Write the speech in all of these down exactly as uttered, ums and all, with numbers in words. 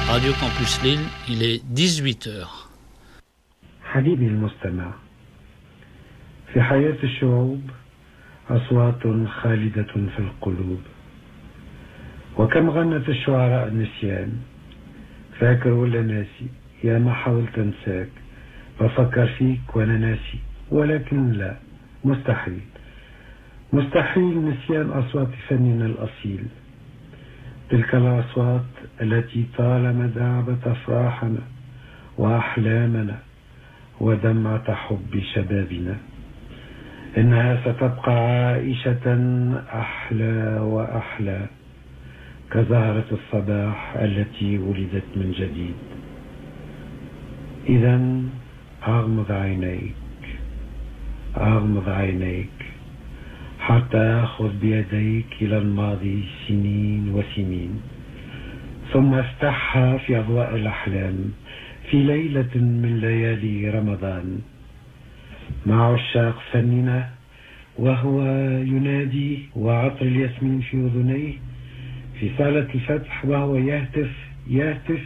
Radio Campus Lille, il est dix-huit heures. حبيبي المستمع، في حياة الشعوب أصوات خالدة في القلوب، وكم غنت الشعراء النسيان. فاكر ولا ناسي؟ يا ما حاولت أنساك، بفكر فيك وأنا ناسي، ولكن لا، مستحيل مستحيل نسيان أصوات فننا الأصيل، تلك الأصوات التي طالما دعبت أفراحنا وأحلامنا ودمعة حب شبابنا. إنها ستبقى عائشة أحلى وأحلى كزهرة الصباح التي ولدت من جديد. إذن أغمض عينيك أغمض عينيك حتى أخذ بيديك إلى الماضي سنين وسنين، ثم افتحها في أضواء الأحلام في ليلة من ليالي رمضان مع عشاق فننا، وهو ينادي وعطر الياسمين في أذنيه في صالة الفتح، وهو يهتف يهتف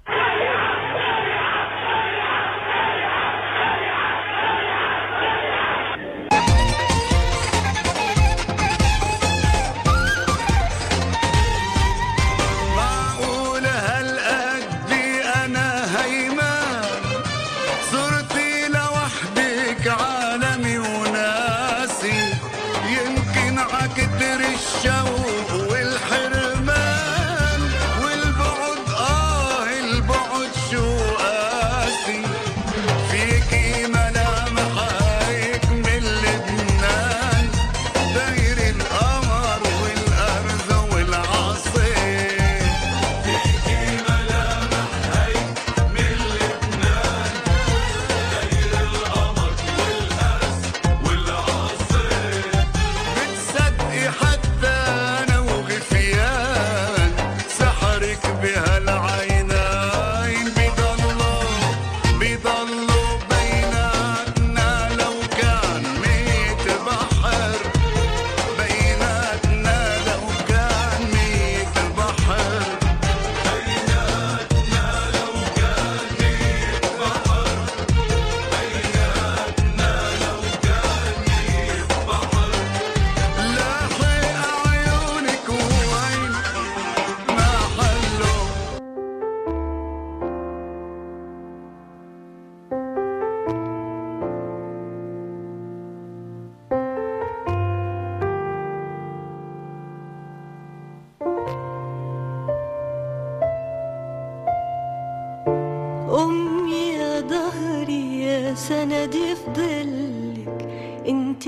سندي في ظلك انت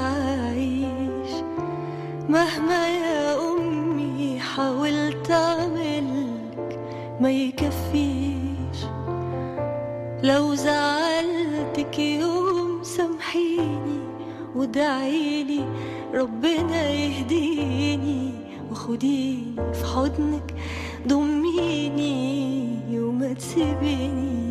بعيش، مهما يا أمي حاولت أعملك ما يكفيش. لو زعلتك يوم سامحيني وادعيلي ربنا يهديني، وخديني في حضنك ضميني وما تسيبينيش.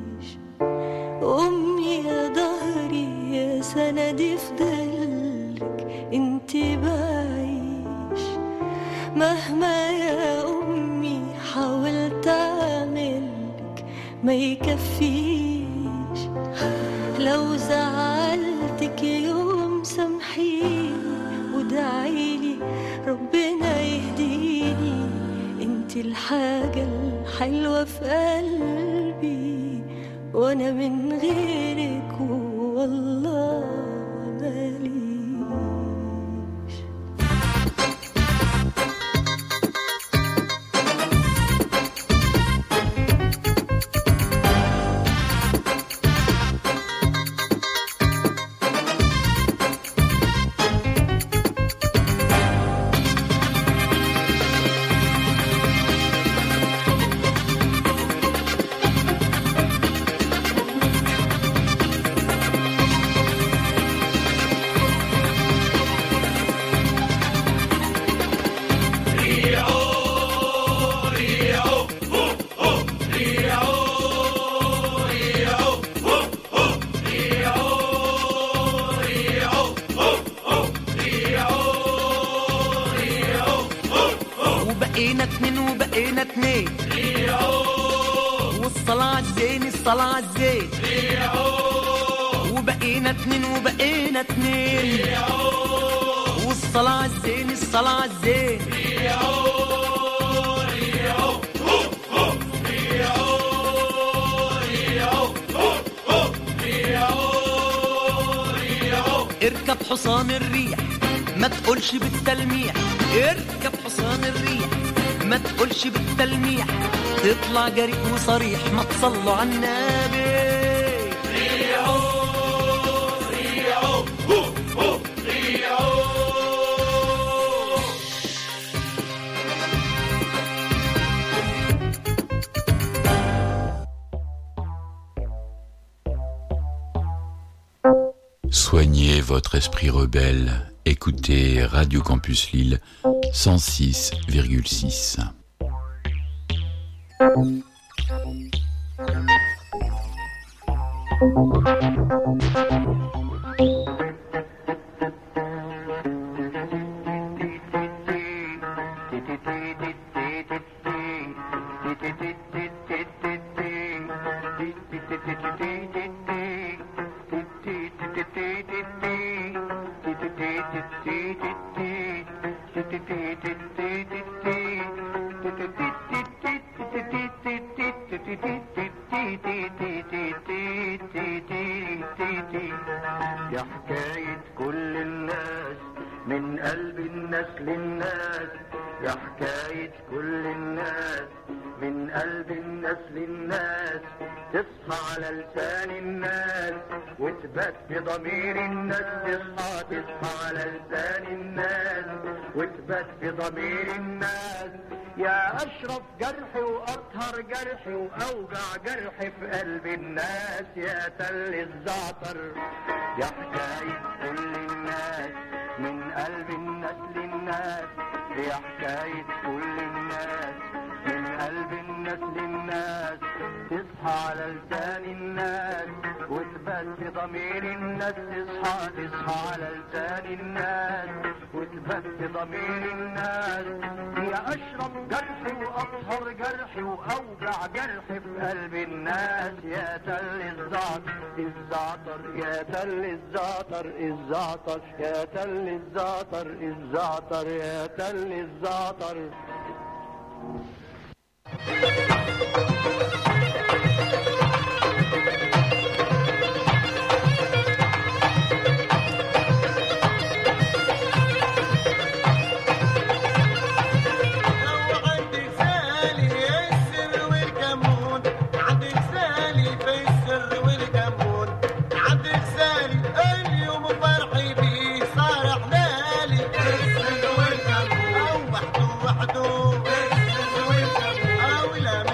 أمي يا ظهري يا سندي في ظلك انت بعيش، مهما يا أمي حاولت أعملك ما يكفيش. لو زعلتك يوم سامحيني وادعيلي ربنا يهديني، انت الحاجة الحلوة في قلبي وانا من غيرك والله ماليش. الصلاة عالزين وبقينا اتنين وبقينا اتنين والصلاة عالزين الصلاة عالزين اركب حصان الريح ما تقولش بالتلميح اركب حصان الريح ما تقولش بالتلميح تطلع جريء وصريح ما تصلوا على النبي ريعو ريعو هو هو ريعو Soignez votre esprit rebelle. Écoutez Radio Campus Lille cent six virgule six. يا حكاية كل الناس من قلب الناس للناس يا حكاية كل الناس من قلب الناس للناس تصحى على لسان الناس وتبات بضمير الناس تصحى تصحى على لسان الناس وتبات بضمير الناس يا أشرف جرحي وأطهر جرحي وأوجع جرحي في قلب الناس يا تل الزعتر يا حكاية كل الناس من قلب الناس للناس يا حكاية كل الناس من قلب الناس للناس تصحى على لسان الناس وتبات في ضمير الناس تصحى تصحى على لسان الناس وتبات في ضمير الناس يا أشرف جرحي وأطهر جرحي وأوجع جرحي في قلب الناس يا تل الزعتر الزعتر يا تل الزعتر الزعتر يا تل الزعتر الزعتر يا تل الزعتر وحده أو لما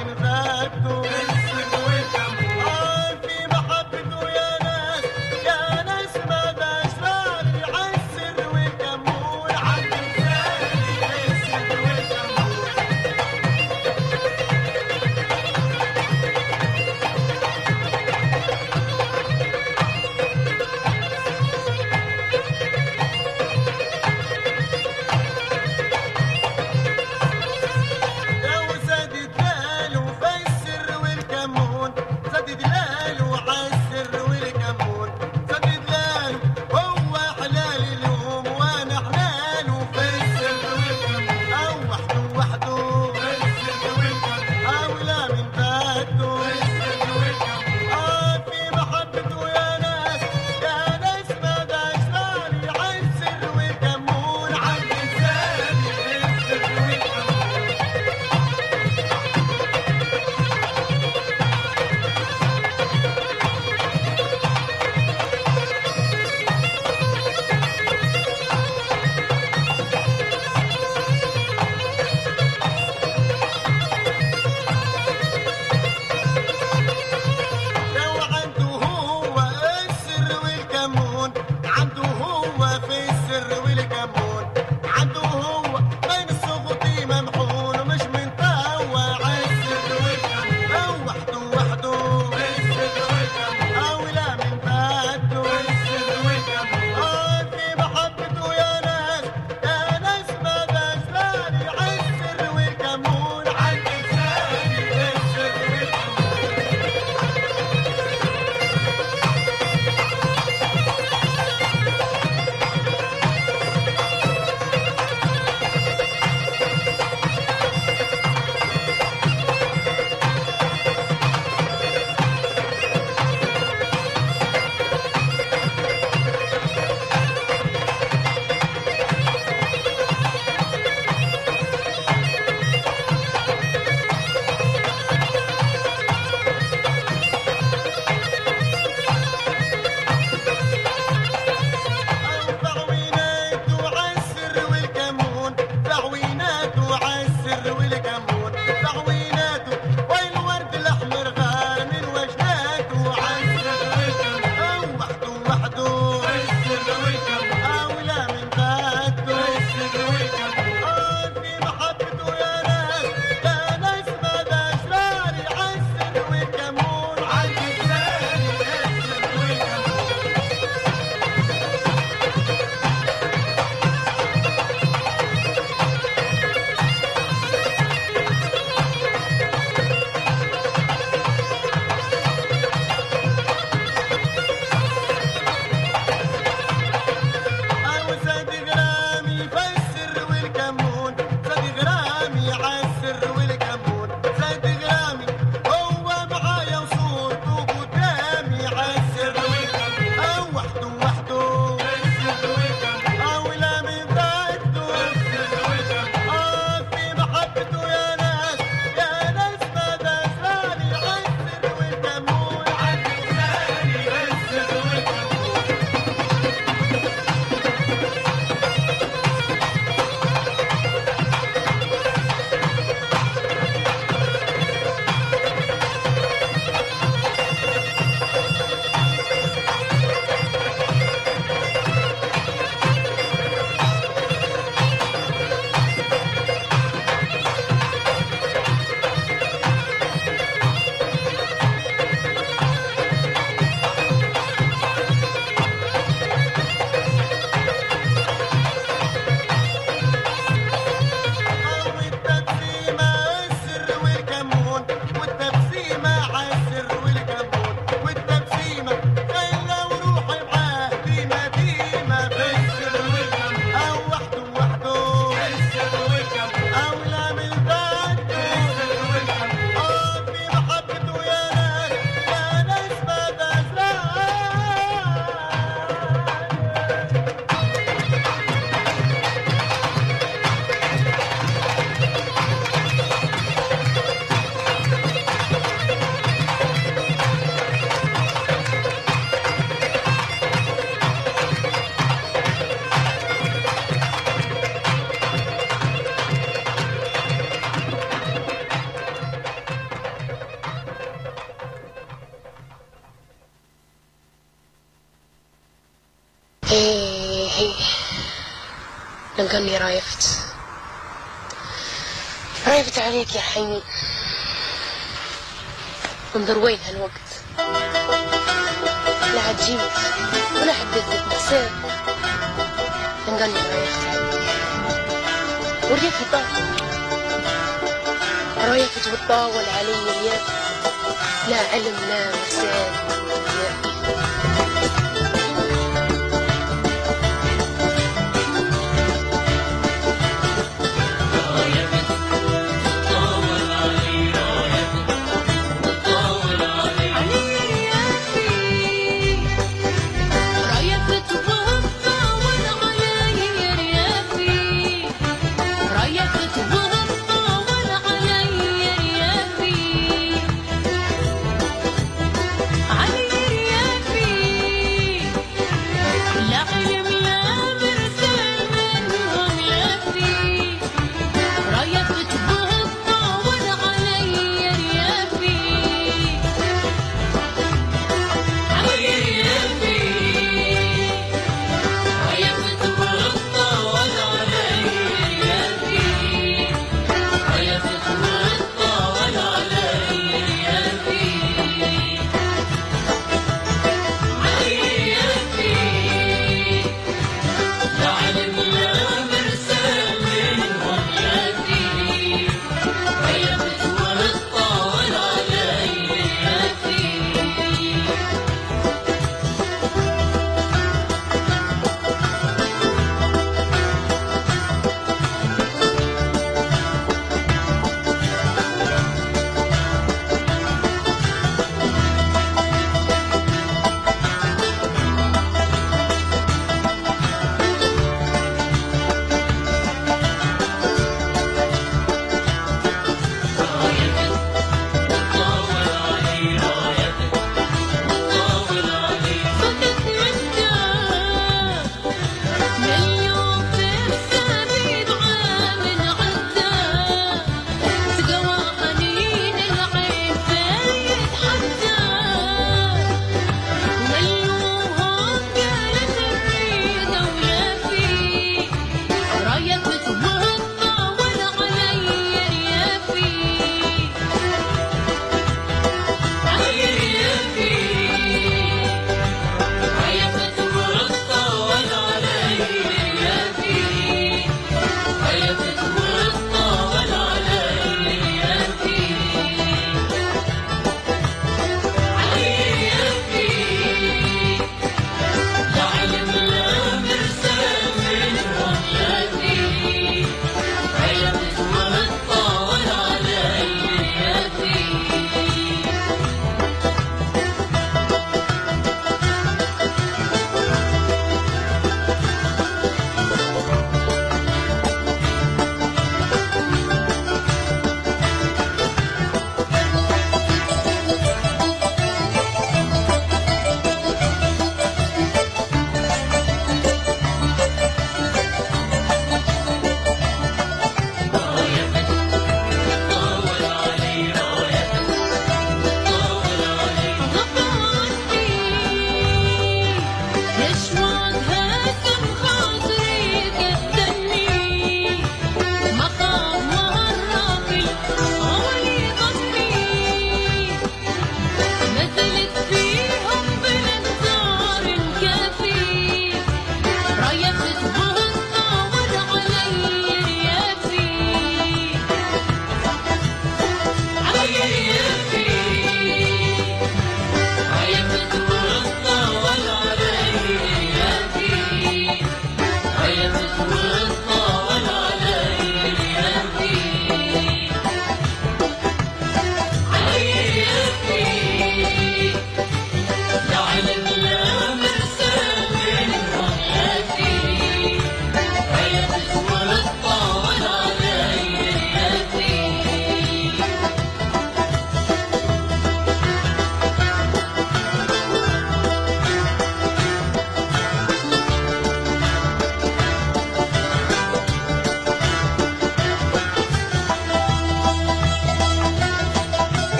هي لنقني رايفت رايفت عليك يا حنين انظر وين هالوقت لا عجيت ولا حبيت لك حساب لنقني رايفت عليك وريتها طاول رايفت وتطاول علي اليد لا علم لا مساد علي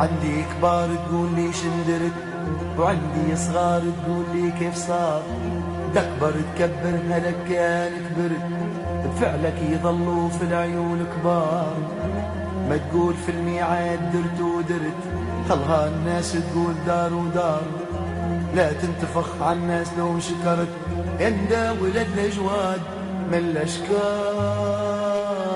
عندي كبار تقول لي شندرت، وعندي صغار تقول لي كيف صار. تكبر تكبر هلك كان كبرت، بفعلك يظلوا في العيون كبار. ما تقول في الميعاد درت ودرت، خلها الناس تقول دار ودار. لا تنتفخ على الناس لو شكرت، اندا ولد الجواد من الاشكار.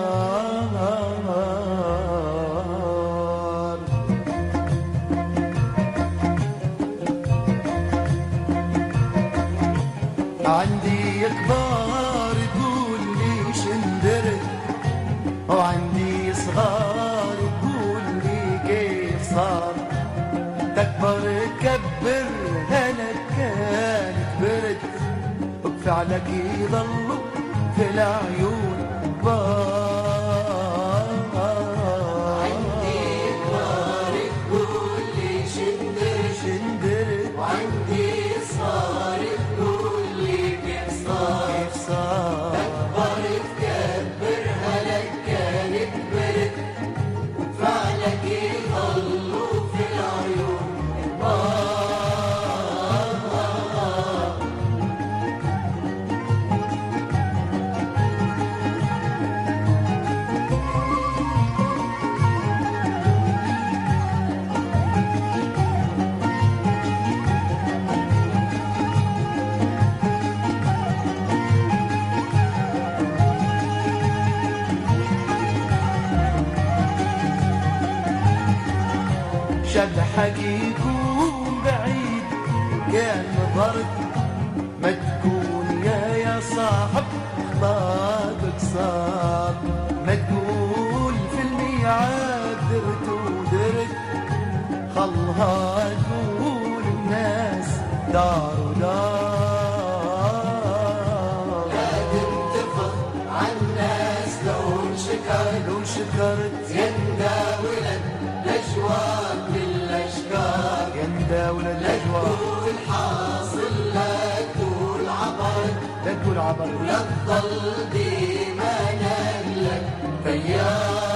عندي كبار تقول لي شندرت، وعندي صغار تقول لي كيف صار. تكبر تكبر انا كان كبرت، وبفعلك يضلوا في العيون كبار. عندي كبار تقول لي شندرت شندرت، وعندي صغار تقول لي كيف صار كيف صار. تكبر تكبر هلك كان كبرت، وبفعلك يضلوا في العيون كبار. شبحك يكون بعيد كان نظرت، ما تكون يا يا صاحب خطابك صار. ما تقول في الميعاد درت ودرت، خلها تقول الناس دار ودار. لا تنتفخ عالناس لو شكرت لو شكرت، يندى ولد الأجواد بالأشكار. يندى ولد الأجواد تقول حاصل لا تقول عبر، لا تقول عبر، ولا تضل ديما نقلك بيار.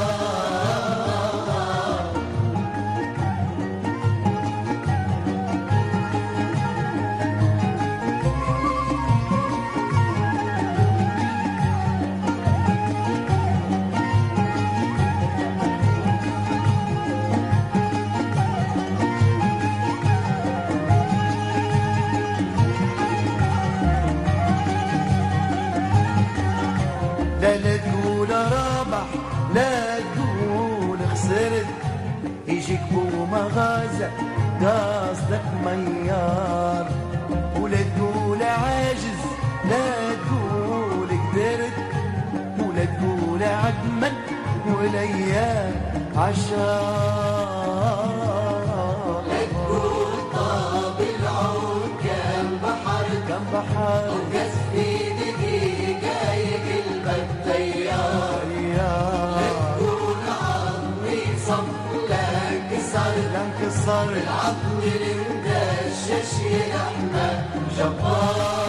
لا تقول رابح لا تقول خسرت، يجيك بو مغازة قاصدك ميار. ولا تقول عاجز لا تقول قدرت، ولا تقول عدمن ولا ايام عشار. لا تقول طاب العود كان بحر كان بحر، وقس في دقيقة يقلبك تيار. لا تقول عظمي صف لا انكسر، لا انكسر العظم المدشش يلحمه جبار.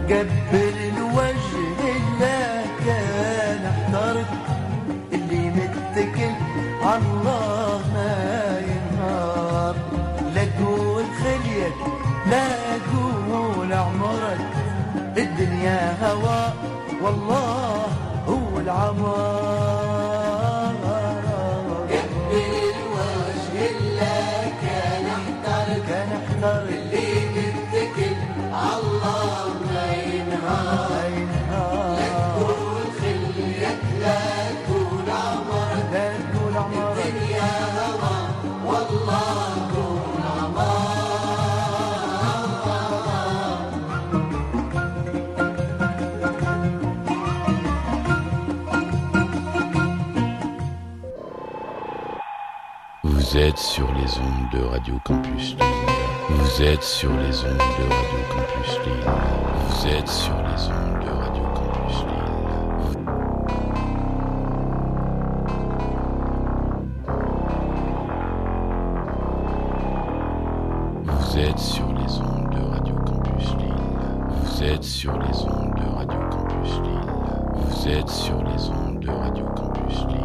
قبل الوجه الله كان احترت اللي متكل على الله ما ينهار. لا تقول خليك لا تقول عمرك الدنيا هوا والله هو العمار. قبل الوجه الله كان احترت كان احترت اللي متكل على الله ما ينهار. لا تقول خليك لا تقول عمرك لا تقول عمرك الدنيا هوا والله هو العمار. Vous êtes sur les ondes de Radio Campus Lille. Vous êtes sur les ondes de Radio Campus Lille. Vous êtes sur les ondes de Radio Campus Lille. Vous êtes sur les ondes de Radio Campus Lille. Vous êtes sur les ondes de Radio Campus Lille. Vous êtes sur les ondes de Radio Campus Lille.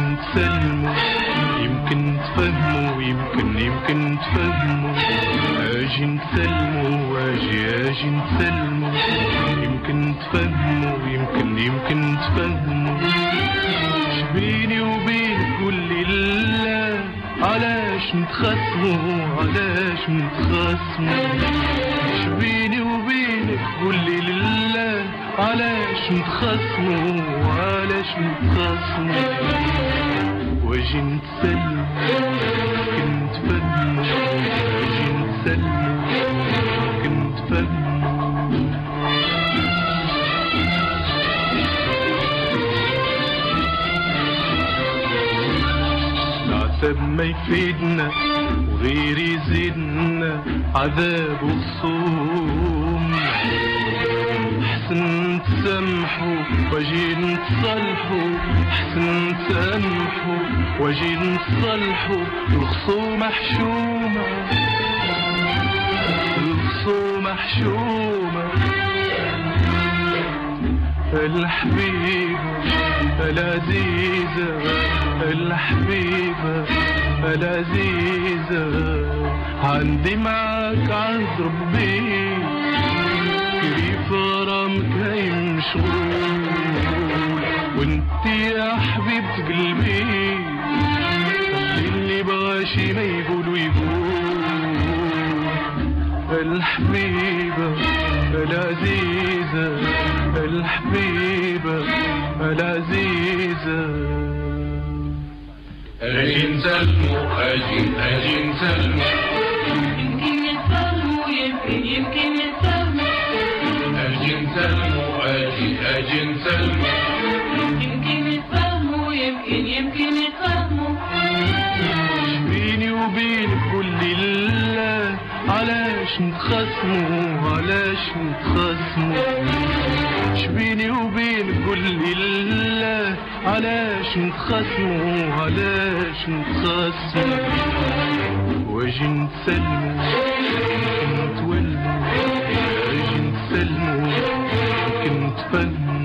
واجي نتسلموا يمكن تفهموا يمكن يمكن تفهموا اجي نتسلموا واجي اجي نتسلموا يمكن تفهموا يمكن يمكن تفهموا شبيني وبينك قولي لا علاش نتخاصموا علاش نتخاصموا شبيني وبينك قولي لله علاش نتخاصموا علاش نتخاصموا واجي نتسلم يمكن تفهموا واجي نتسلم يمكن تفهموا العتاب ما يفيدنا وغير يزيدنا عذاب وخصوم حسن تسامحوا واجي نتصالحوا حسن تسامحوا واجي نتصالحوا الخصومة حشومة الخصومة حشومة الحبيبة العزيزة الحبيبة العزيزة عندي معاك عهد ربي كيف غرامك هاي مشغول وانت يا حبيبة قلبي اللي بغاشي ما يقول ويقول الحبيبة العزيزة الحبيبة العزيزة اجي نسلموا اجي اجي نسلموا يمكن يتفهموا يمكن يمكن يتفهموا اجي نسلموا اجي اجي نسلموا يمكن يتفهموا يمكن يمكن يتفهموا بيني وبينك قولي لله علاش نتخاصموا علاش نتخاصموا شبيني وبينك قولي لله علاش نتخاصموا علاش نتخاصموا واجي نتسلموا نتولوا واجي نتسلموا يمكن تفهموا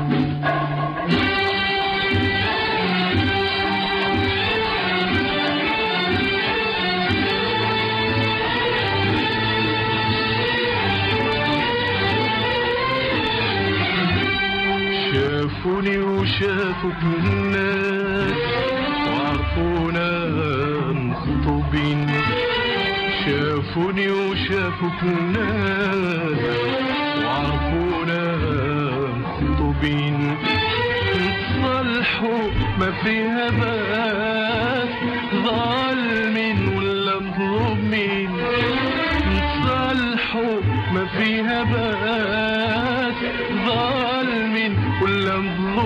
شافوني وشافوك الناس وعرفونا مخطوبين شافوني وشافوك الناس وعرفونا مخطوبين نتصالحوا ما فيها باس ظالمين ولا مظلومين نتصالحوا ما فيها باس ظالمين ولا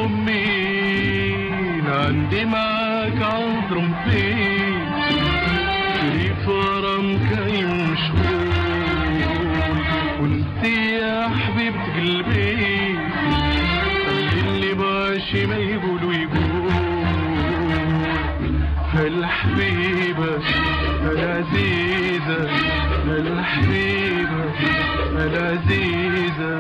مظلومين عندي معاك عهد ربي كيف غرامك هاي مشغول وانت يا حبيبة قلبي خلي اللي باشي ما يقول ويقول الحبيبة العزيزة الحبيبة العزيزة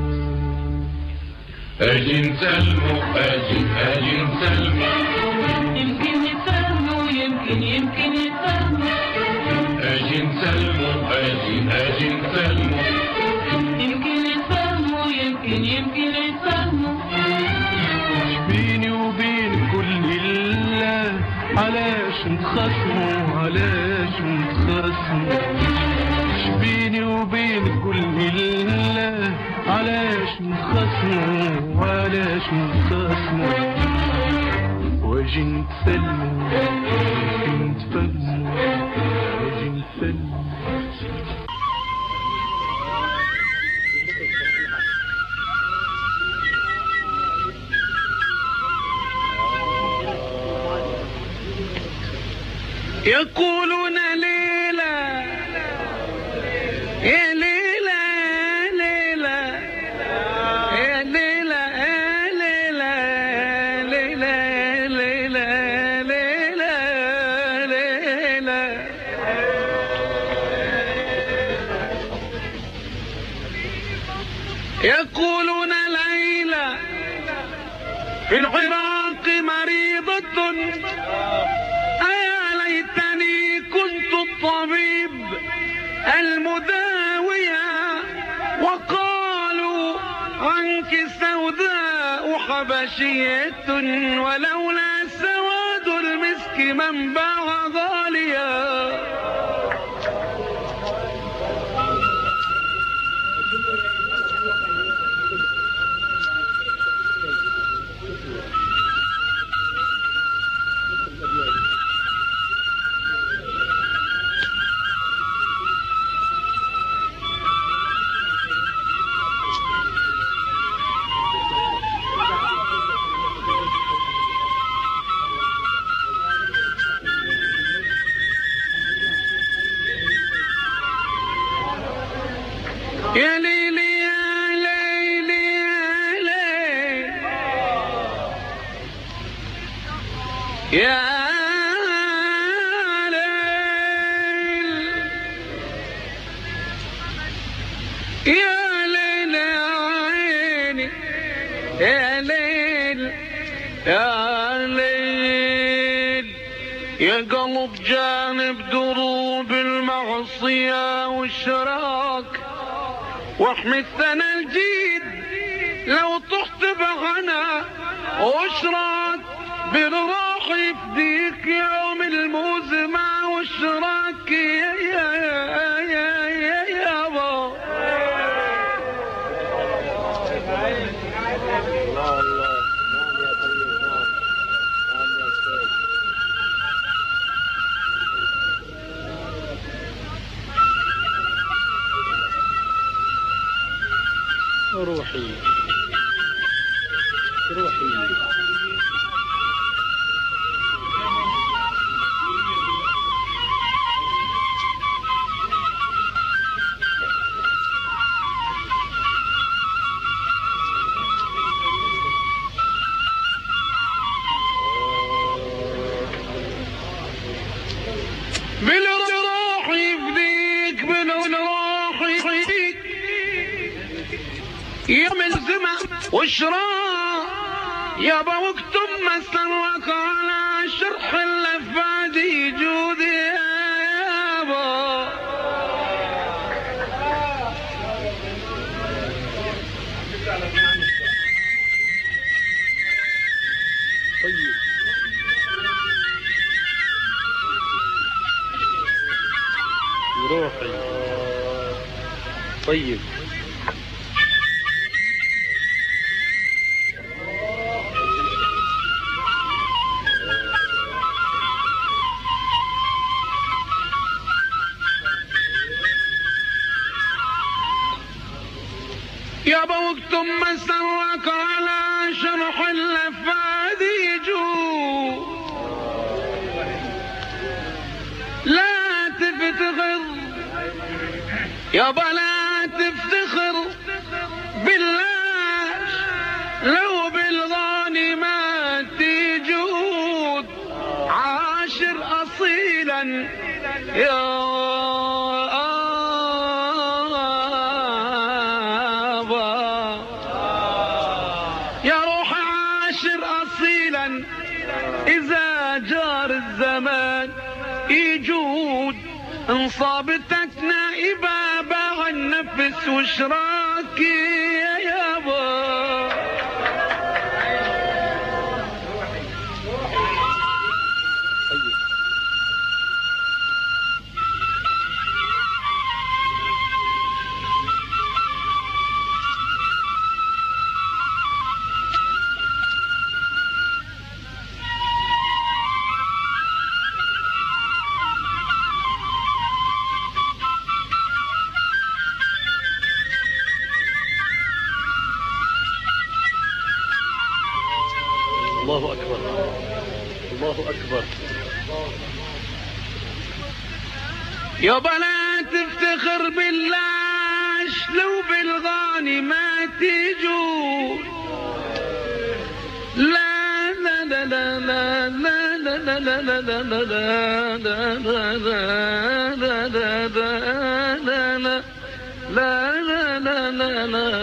اجي نسلموا اجي اجي نسلموا يمكن يتفهموا يمكن يمكن يتفهموا اجي نسلموا اجي اجي نسلموا يمكن يتفهموا يمكن يمكن يتفهموا بيني وبينك قولي لله علاش نتخاصموا علاش نتخاصموا شبيني وبينك قولي لله علاش نتخاصموا علاش نتخاصموا واجي نتسلموا يمكن تفهموا واجي نتسلموا يقولون ليلى يا ليلى ليلى يا ليلى ليلى ليلى ليلى ليلى ليلى يقولون ليلى في العراق مريضة يا ليتني كنت الطبيب المداوية وقالوا عنك سوداء حبشية ولولا سواد المسك منبع غاليا. يا ليلي يا ليلي يا ليل يا ليل يا عيني يا ليل يا ليل يا قلب جانب دروب المعصية والشراك واحمي الثنى الجيد لو طحت بغنى واشراك بالراح يفديك يوم الموزمة والشراك يا يا يا يا يا يابا. روحي روحي بالروح يفديك بالروح يفديك يا ملزمة وشراء يابا واكتب مسرك على شرح اللفادي جودي يابا. طيب روحي طيب يابا واكتب مسرك على شرح اللفادي جو لا تفتخر يابا لا تفتخر بالله لو بالغانمات تجود عاشر أصيلا يا إذا جار الزمان يجود انصابتك نائبة باع النفس وشراكي يا يابا. الله أكبر الله أكبر. يابا لا تفتخر باللاش لو بالغاني ما تجود لا لا لا لا لا لا لا لا لا لا لا لا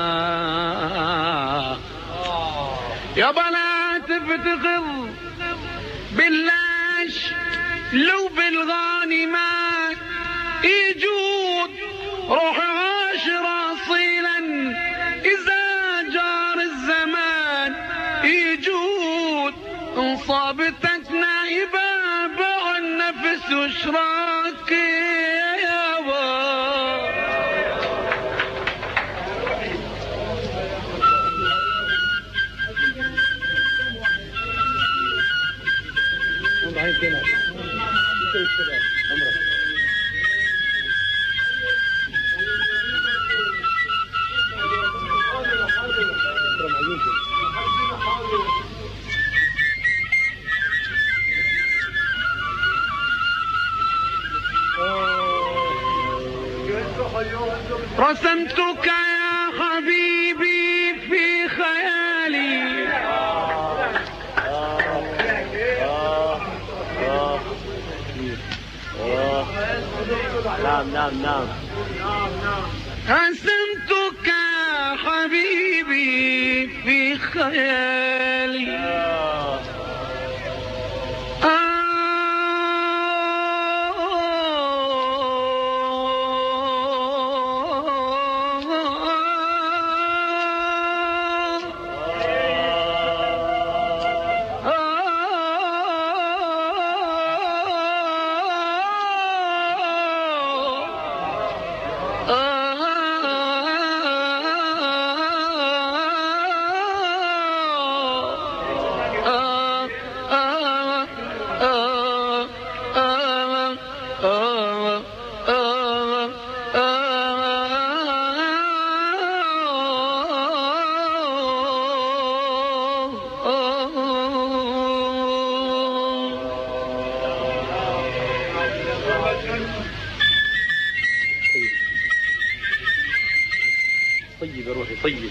لا. يابا لا تفتخر بلاش لو بالغانمات يجود روح عاشر اصيلا اذا جار الزمان يجود انصابتك نائبة باع النفس وشراك يا با رسمتك يا حبيبي في خيالي نعم نعم نعم رسمتك يا حبيبي في خيالي طيب يا روحي طيب.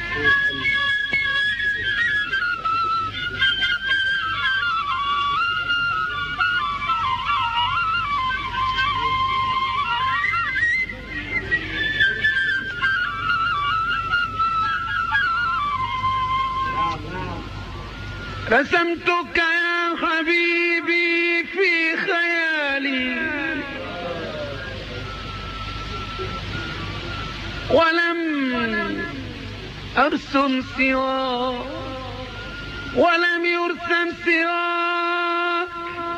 رسمتك يا حبيبي في خيالي ولم أرسم سواك ولم يرسم سواك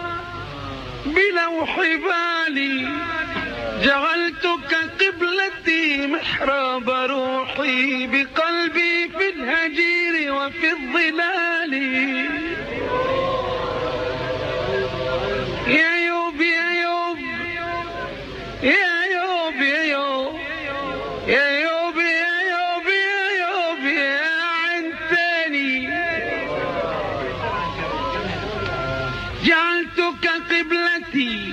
بلوح بالي جعلتك قبلتي محراب روحي بقلبي في الهجير وفي الظلال يا يوب يا يوب يا يوب يا يوب يا يوب يا يوب يا يوب يا عنتني جعلتك قبلتي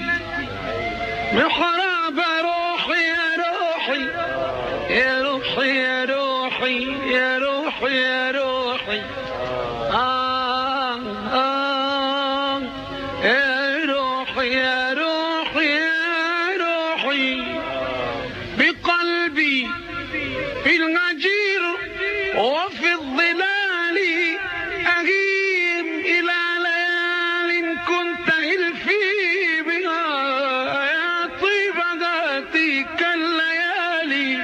محراب روحي يا روحي يا روحي يا روحي يا روحي يا روحي آه آه يا روحي يا روحي يا روحي بقلبي في الغجير وفي الظلال أغيم إلى ليال كنت إلفي بها يا طيب ذاتك الليالي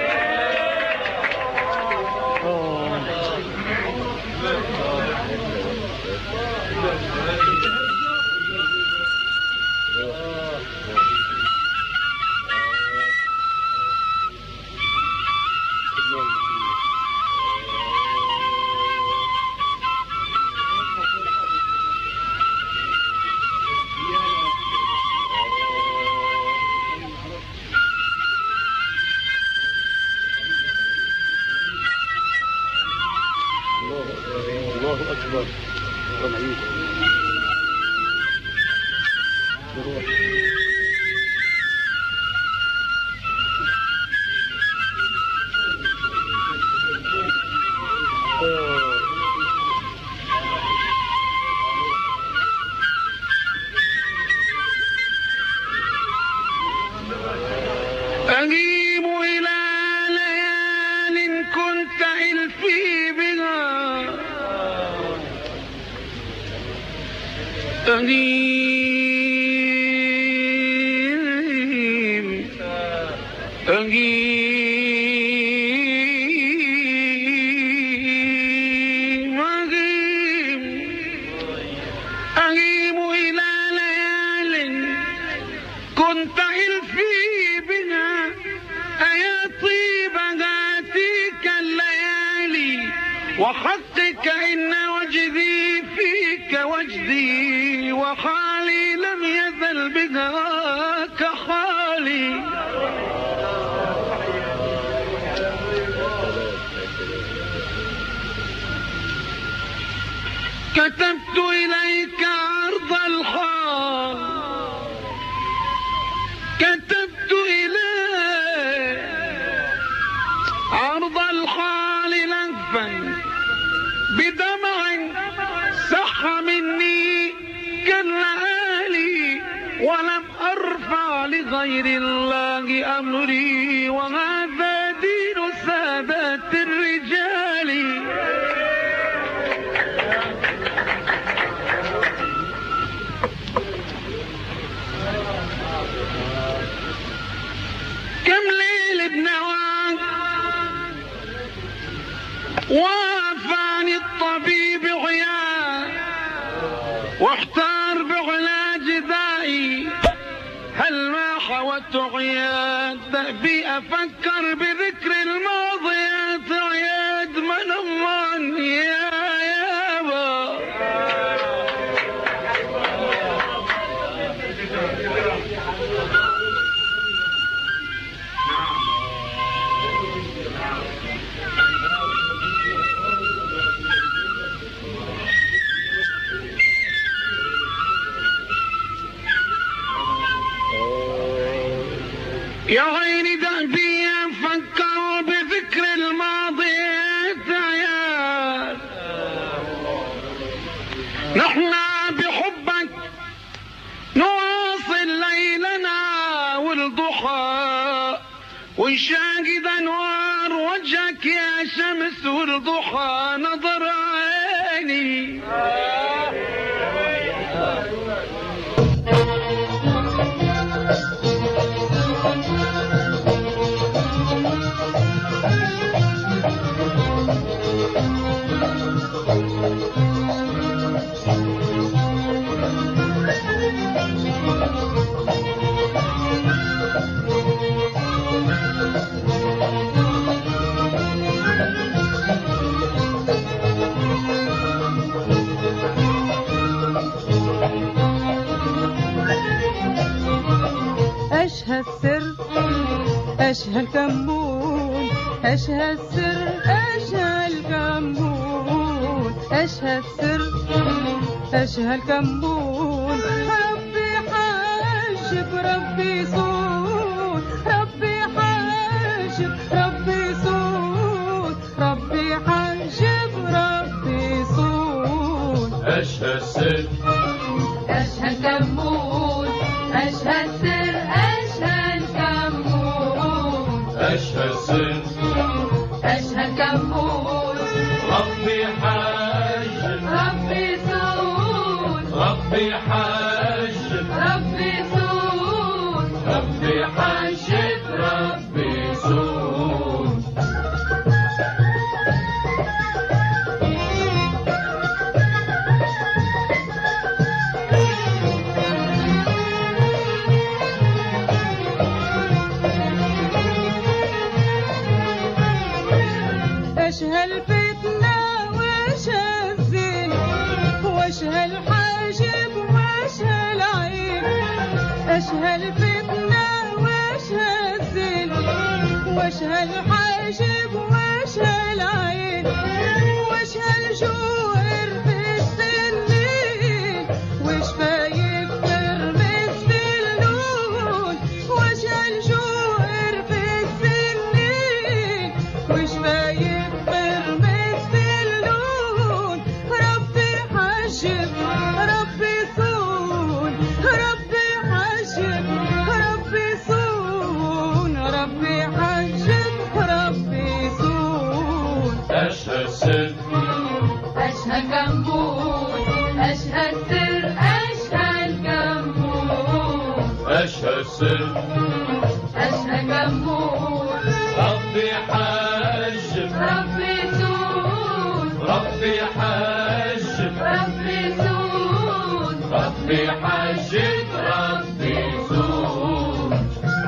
الله أكبر. أغيب إلى ليال كنت إلفي بها أغيم أغيم أغيم أغيم إلى ليال كنت ألفي بها أيا طيب ذاتك الليالي وحقك إن وجدي فيك وجدي وحالي لم يزل بها كحالي كتبت إليك عرض الحال كتبت إليك عرض الحال لهفا بدمع صح مني كاللآلي ولم أرفع لغير الله أمري وهذا دين سادات الرجال كم ليل بنواك وافاني الطبيب عيان واحتار بعلاج دائي هل ما حوت عياد دأبي أفكر بذكر الماضيات عياد من أمان يا يابا يا عيني دأبي أفكر بذكر الماضي عيال نحن بحبك نواصل ليلنا والضحى ونشاهد أنوار وجهك يا شمس والضحى نظر عيني أشهى السر أشهى الكمون أشهى السر أشهى الكمون أشهى السر أشهى الكمون ربي حاجب ربي صون ربي حاجب ربي صون ربي حاجب ربي صون أشهى السر أشهى الكمون أشهى السر أشهى الكمون أشهى السر أشهى الكمون ربي حاجب ربي صون ربي حاجب ربي صون ربي حاجب ربي صون أشهى الفتنة وأشهى الزين وأشهى الحاجب وأشهى العين أشهى الفتنة وأشهى الزين وأشهى الحاجب وأشهى العين وأشهى الجوهر في السنين وشفايف ترمس في اللون وأشهى الجوهر في السنين وشفايف ترمس في اللون ربي حاجب ربي صون ربي حاجب ربي صون ربي حاجب السر أشهى كمون ربي حجب ربي سود ربي حجب ربي سود ربي حجب ربي سود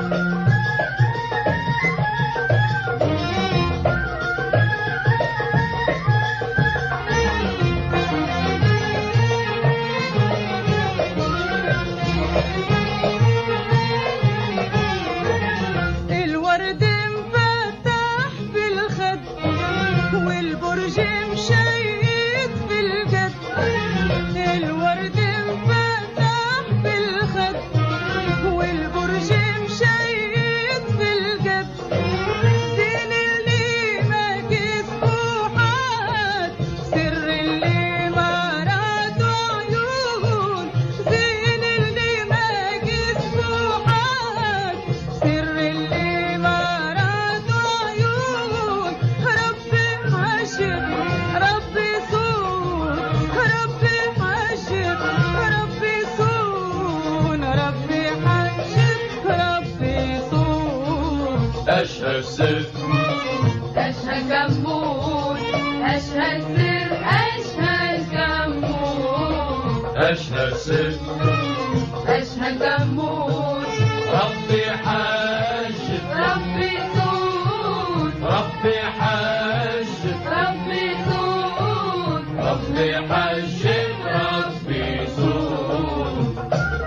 الورد مفتح في الخد والبرج مشيد في الجد الورد مفتح في الخد والبرج مشيد في الجد زين اللي ما كسبه حد سر اللي ما راته عيون زين اللي ما كسبه حد سر اللي ما راته عيون ربي حاشر ربي صون ربي حاشر ربي صون ربي حاشر ربي صون أشهى السر أشهى كمون أشهى السر أشهى كمون أشهى السر أشهى كمون ربي حجب ربي سود ربي حجب ربي سود ربي حجب ربي سود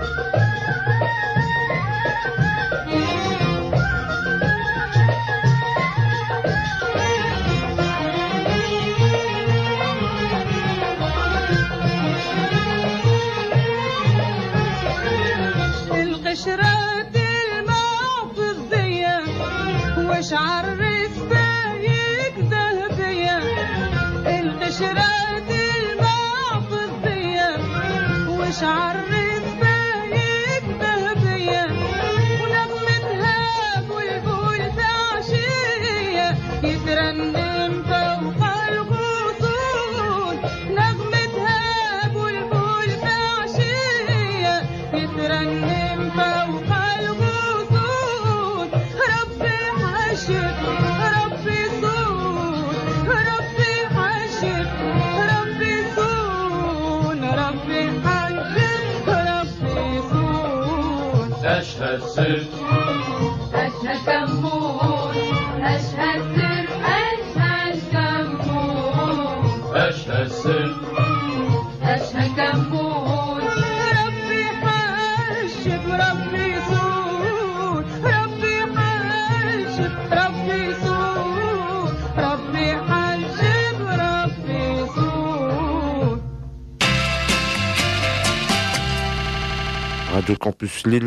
القشرات الماء في الضياء وشعر رسبايك ذهبية القشرات الماء في الضياء وشعر رسبايك ذهبية ونغمتها بلبل تعشية يترنم فوق الغصون نغمتها بلبل تعشية يترنم فوق الغصون ربي حاشر ربي صون ربي حاشر ربي صون ربي حاشر ربي صون أشهى السر أشهى كمون أشهى السر أشهى كمون أشهى السر أشهى كمون ربي حاشب ربي صون ربي حاشب ربي صون ربي حاشب ربي صون Radio Campus Lille